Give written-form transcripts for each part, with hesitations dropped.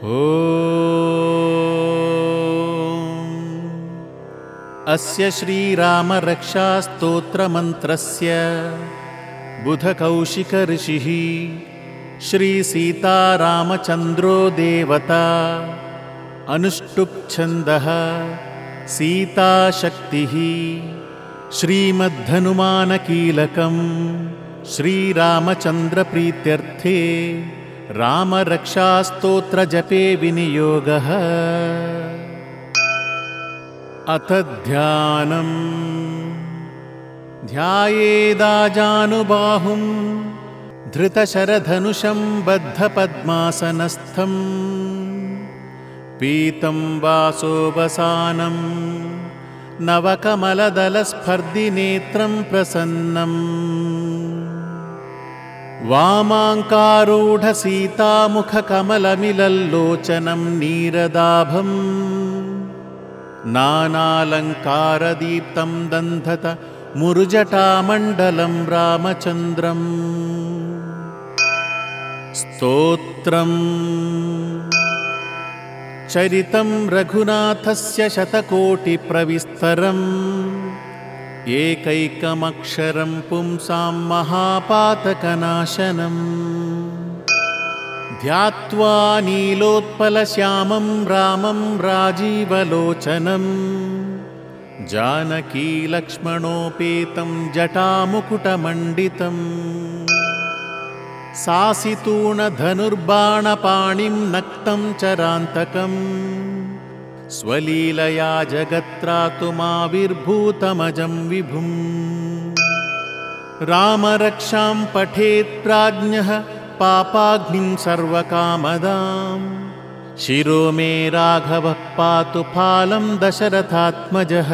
अस्य श्रीरामरक्षास्तोत्रमन्त्रस्य बुधकौशिकऋषिः श्रीसीतारामचन्द्रो देवता अनुष्टुप्छन्दः सीताशक्तिः श्रीमद्धनुमानकीलकं श्रीरामचन्द्रप्रीत्यर्थे रामरक्षास्तोत्रजपे विनियोगः। अथ ध्यानम्। ध्यायेदाजानुबाहुं धृतशरधनुषं बद्धपद्मासनस्थं पीतं वासोऽवसानं नवकमलदलस्फर्दिनेत्रं प्रसन्नम् वामाङ्कारूढसीतामुखकमलमिलल्लोचनं नीरदाभं नानालङ्कारदीप्तं दन्धत मुरुजटामण्डलं रामचन्द्रम्। स्तोत्रम्। चरितं रघुनाथस्य शतकोटिप्रविस्तरम् एकैकमक्षरं पुंसां महापातकनाशनम् ध्यात्वा नीलोत्पलश्यामं रामं राजीवलोचनं जानकीलक्ष्मणोपेतं जटामुकुटमण्डितम् सासितूणधनुर्बाणपाणिं नक्तं चरान्तकम् स्वलीलया जगत्त्रातुमाविर्भूतमजं विभुम्। रामरक्षां पठेत् प्राज्ञः पापाग्निं सर्वकामदां शिरो मे राघवः पातु फालं दशरथात्मजः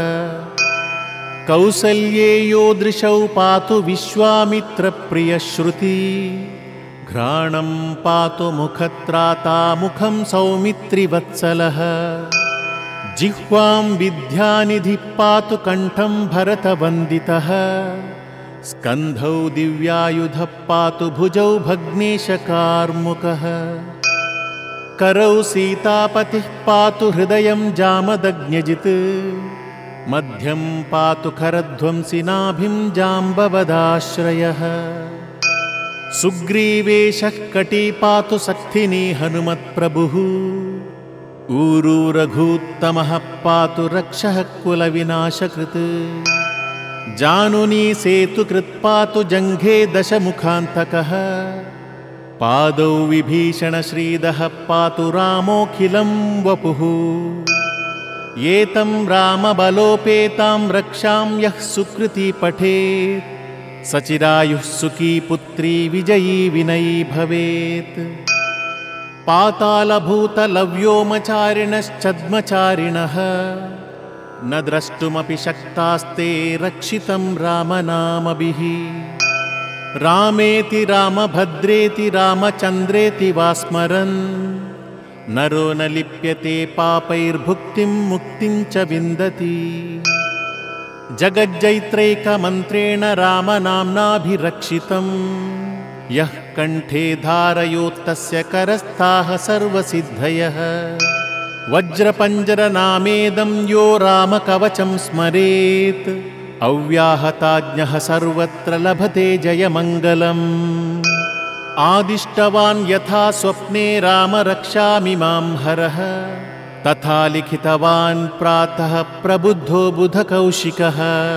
कौसल्ये यो दृशौ पातु विश्वामित्रप्रियश्रुति घ्राणं पातु मुखत्राता मुखं सौमित्रिवत्सलः जिह्वां विद्यानिधिः पातु कण्ठं भरतवन्दितः स्कन्धौ दिव्यायुधः पातु भुजौ भग्नेशकार्मुकः करौ सीतापतिः पातु हृदयं जामदग्न्यजित् मध्यं पातु खरध्वंसि नाभिं जाम्बवदाश्रयः सुग्रीवेशः कटी पातु सक्थिनी हनुमत्प्रभुः ऊरू रघूत्तमः पातु रक्षः कुलविनाशकृत् जानुनी सेतुकृत् पातु जङ्घे दशमुखान्तकः पादौ विभीषणश्रीदः पातु रामोऽखिलं वपुः एतं रामबलोपेतां रक्षां यः सुकृती पठेत् सचिरायुः सुखी पुत्री विजयी विनयी भवेत् पातालभूतलव्योमचारिणश्चद्मचारिणः न द्रष्टुमपि शक्तास्ते रक्षितं रामनामभिः रामेति रामभद्रेति रामचन्द्रेति वा स्मरन् नरो न लिप्यते पापैर्भुक्तिं मुक्तिं च विन्दति जगज्जैत्रैकमन्त्रेण रामनाम्नाभिरक्षितं यः कण्ठे धारयोत्तस्य करस्थाः सर्वसिद्धयः वज्रपञ्जरनामेदं यो रामकवचं स्मरेत् अव्याहताज्ञः सर्वत्र लभते जयमङ्गलम् आदिष्टवान् यथा स्वप्ने रामरक्षामिमां हरः तथा लिखितवान् प्रातः प्रबुद्धो बुधकौशिकः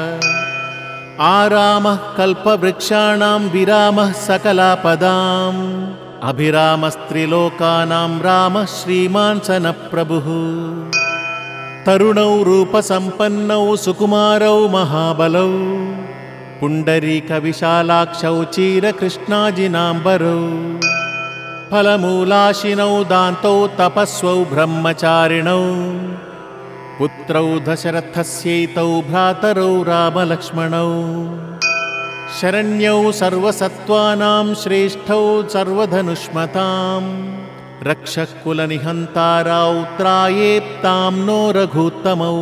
आरामः कल्पवृक्षाणां विरामः सकलापदाम् अभिरामस्त्रिलोकानां रामः श्रीमान् सनप्रभुः तरुणौ रूपसम्पन्नौ सुकुमारौ महाबलौ पुण्डरीकविशालाक्षौ चीरकृष्णाजिनाम्बरौ फलमूलाशिनौ दान्तौ तपस्वौ ब्रह्मचारिणौ पुत्रौ दशरथस्यैतौ भ्रातरौ रामलक्ष्मणौ शरण्यौ सर्वसत्त्वानां श्रेष्ठौ सर्वधनुष्मतां रक्षः कुलनिहन्तारौ त्रायेत्तां नो रघूत्तमौ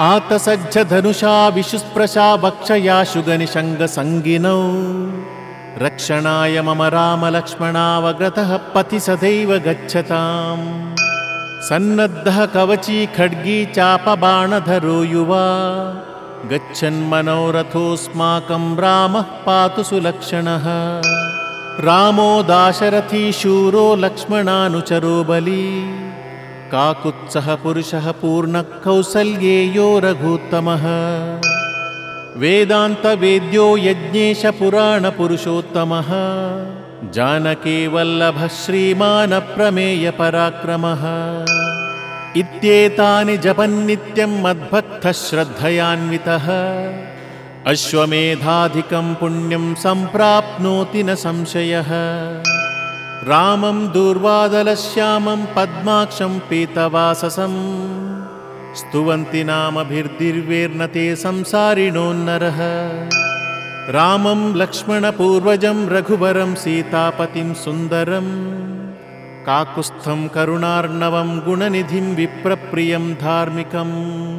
आतसज्जधनुषा विशुस्प्रशा वक्षयाशुगनिषङ्गसङ्गिनौ रक्षणाय मम रामलक्ष्मणावगतः पथि सदैव गच्छताम् सन्नद्धः कवची खड्गी चापबाणधरो युवा गच्छन्मनोरथोऽस्माकं रामः पातु सुलक्षणः रामो दाशरथी शूरो लक्ष्मणानुचरो बली काकुत्सः पुरुषः पूर्णः कौसल्येयो रघूत्तमः वेदान्तवेद्यो यज्ञेश पुराणपुरुषोत्तमः जानकी वल्लभः श्रीमान् अप्रमेयपराक्रमः इत्येतानि जपन्नित्यं मद्भक्तः श्रद्धयान्वितः अश्वमेधाधिकं पुण्यं सम्प्राप्नोति न संशयः रामं दूर्वादलश्यामं पद्माक्षं पीतवाससं स्तुवन्ति नामभिर्दिव्यैर्न ते संसारिणो नरः रामं लक्ष्मणपूर्वजं रघुवरं सीतापतिं सुन्दरं काकुत्स्थं करुणार्णवं गुणनिधिं विप्रप्रियं धार्मिकम्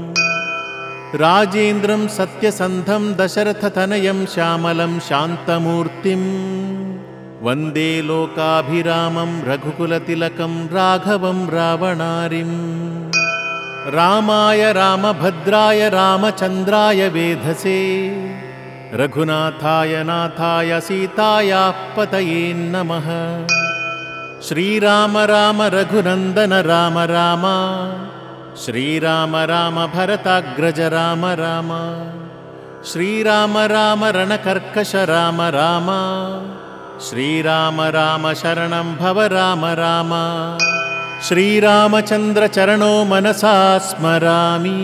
राजेन्द्रं सत्यसन्धं दशरथतनयं श्यामलं शान्तमूर्तिं वन्दे लोकाभिरामं रघुकुलतिलकं राघवं रावणारिम् रामाय रामभद्राय रामचन्द्राय वेधसे रघुनाथाय नाथाय सीतायाः पतये नमः श्रीराम राम रघुनन्दन राम राम श्रीराम राम भरताग्रज राम राम श्रीराम राम रणकर्कश राम राम श्रीराम राम शरणं भव राम राम श्रीरामचन्द्रचरणौ मनसा स्मरामि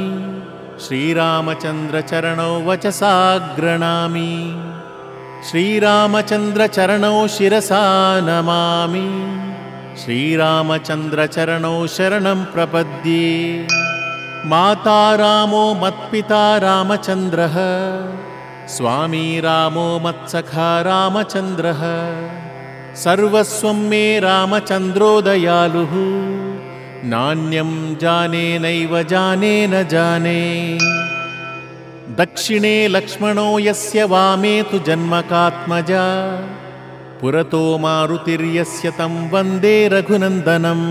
श्रीरामचन्द्रचरणौ वचसा गृह्णामि श्रीरामचन्द्रचरणौ शिरसा नमामि श्रीरामचन्द्रचरणौ शरणं प्रपद्ये माता रामो मत्पिता रामचन्द्रः स्वामी रामो मत्सखा रामचन्द्रः सर्वस्वं मे रामचन्द्रो दयालुः नान्यं जाने नैव जाने न जाने दक्षिणे लक्ष्मणो यस्य वामे तु जन्मकात्मजा पुरतो मारुतिर्यस्य तं वन्दे रघुनन्दनम्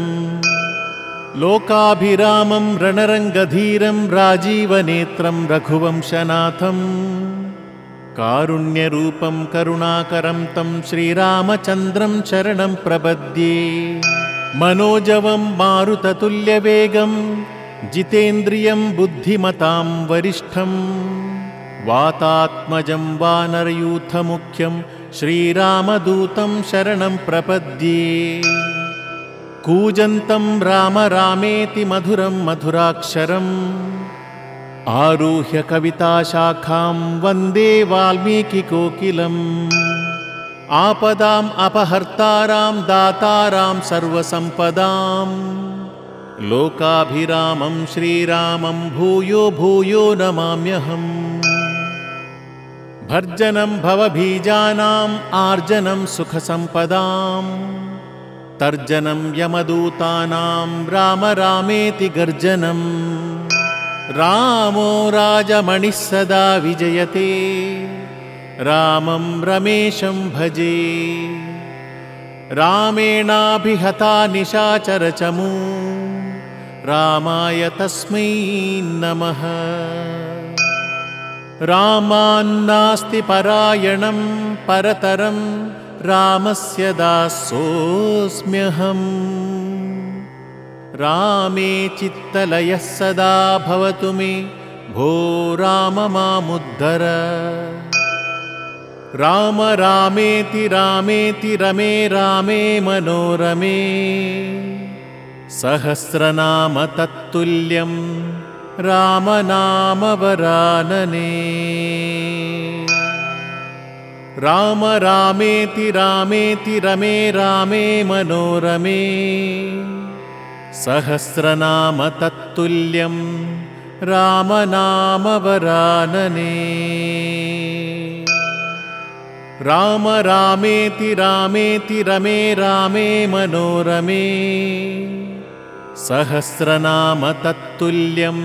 लोकाभिरामं रणरङ्गधीरं राजीवनेत्रं रघुवंशनाथं कारुण्यरूपं करुणाकरं तं श्रीरामचन्द्रं शरणं प्रपद्ये मनोजवं मारुततुल्यवेगं जितेन्द्रियं बुद्धिमतां वरिष्ठं वातात्मजं वानरयूथमुख्यं श्रीरामदूतं शरणं प्रपद्ये कूजन्तं राम रामेति मधुरं मधुराक्षरम् आरुह्य कविताशाखां वन्दे वाल्मीकिकोकिलम् आपदाम् अपहर्तारां दातारां सर्वसम्पदां लोकाभिरामं श्रीरामं भूयो भूयो नमाम्यहम् भर्जनं भवबीजानाम् आर्जनं सुखसम्पदां तर्जनं यमदूतानां राम रामेति गर्जनम् रामो राजमणिः सदा विजयते रामं रमेशं भजे रामेणाभिहता निशाचरचमू रामाय तस्मै नमः रामान्नास्ति परायणं परतरं रामस्य दासोऽस्म्यहम् रामे चित्तलयः सदा भवतु मे भो राम मामुद्धर राम रामेति रामेति रमे रामे मनोरमे सहस्रनाम तत्तुल्यं रामनामवरानने राम रामेति रामेति रमे रामे मनोरमे सहस्रनाम तत्तुल्यं रामनामवरानने राम रामेति रामेति रमे रामे मनोरमे सहस्रनाम तत्तुल्यं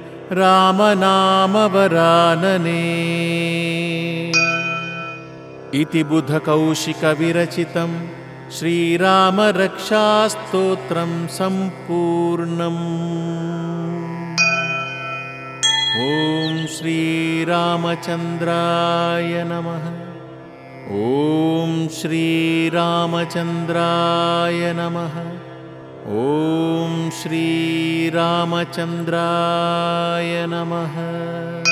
रामनामवरानने इति बुधकौशिकविरचितं श्रीरामरक्षास्तोत्रं सम्पूर्णम्। ॐ श्रीरामचन्द्राय नमः। ॐ श्रीरामचन्द्राय नमः। ॐ श्रीरामचन्द्राय नमः।